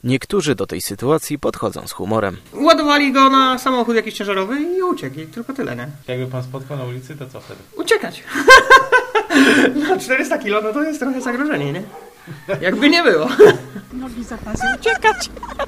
Niektórzy do tej sytuacji podchodzą z humorem. Ładowali go na samochód jakiś ciężarowy i uciekł. I tylko tyle, nie? Jakby pan spotkał na ulicy, to co wtedy? Uciekać. No 400 kilo, no to jest trochę zagrożenie, nie? Jakby nie było. Nogi zapasy uciekać.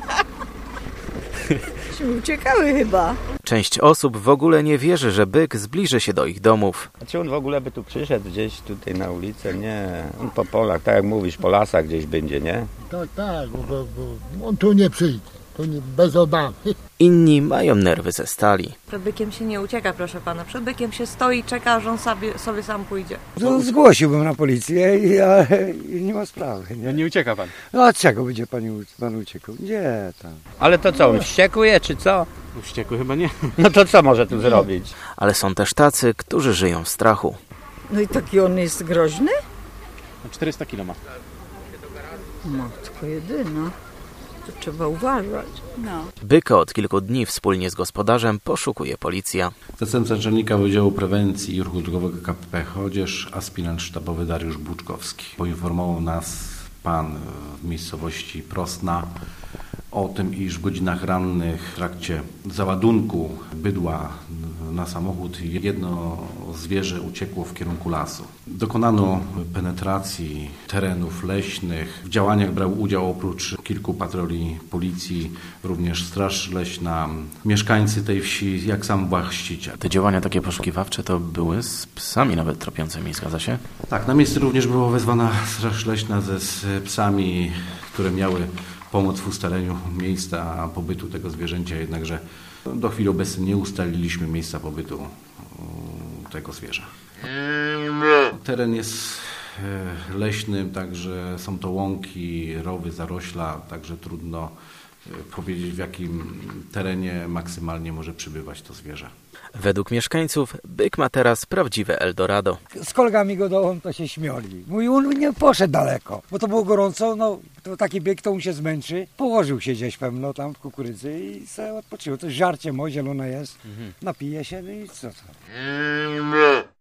Uciekały chyba. Część osób w ogóle nie wierzy, że byk zbliży się do ich domów. A czy on w ogóle by tu przyszedł gdzieś tutaj na ulicę? Nie, on po polach, tak jak mówisz, po lasach gdzieś będzie, nie? Tak, bo on tu nie przyjdzie, tu nie, bez obawy. Inni mają nerwy ze stali. Przed bykiem się nie ucieka, proszę pana. Przed bykiem się stoi i czeka, aż on sobie sam pójdzie. No, zgłosiłbym na policję i nie ma sprawy. Nie? Nie ucieka pan? No a czego będzie pan uciekł? Nie tam. Ale to co, on wściekuje czy co? Wściekły chyba nie. No to co może tu zrobić? Ale są też tacy, którzy żyją w strachu. No i taki on jest groźny? 400 kilo ma. Matko jedyna. To trzeba uważać. No. Byka od kilku dni wspólnie z gospodarzem poszukuje policja. Zastępca Naczelnika Wydziału Prewencji i Ruchu Drogowego KPP Chodzież, aspirant sztabowy Dariusz Buczkowski. Poinformował nas pan w miejscowości Prosna o tym, iż w godzinach rannych w trakcie załadunku bydła na samochód jedno zwierzę uciekło w kierunku lasu. Dokonano penetracji terenów leśnych. W działaniach brał udział oprócz kilku patroli policji również Straż Leśna, mieszkańcy tej wsi, jak sam właściciel. Te działania takie poszukiwawcze to były z psami nawet tropiącymi, zgadza się? Tak, na miejsce również była wezwana Straż Leśna z psami, które miały pomóc w ustaleniu miejsca pobytu tego zwierzęcia, jednakże do chwili obecnej nie ustaliliśmy miejsca pobytu tego zwierza. Teren jest leśny, także są to łąki, rowy, zarośla, także trudno powiedzieć, w jakim terenie maksymalnie może przybywać to zwierzę. Według mieszkańców byk ma teraz prawdziwe Eldorado. Z kolegami go dołem to się śmiali. Mój on nie poszedł daleko, bo to było gorąco, no to taki bieg to on się zmęczy. Położył się gdzieś pewno tam w kukurydzy i sobie odpoczywał. To żarcie zielone jest, napije się, no i co to.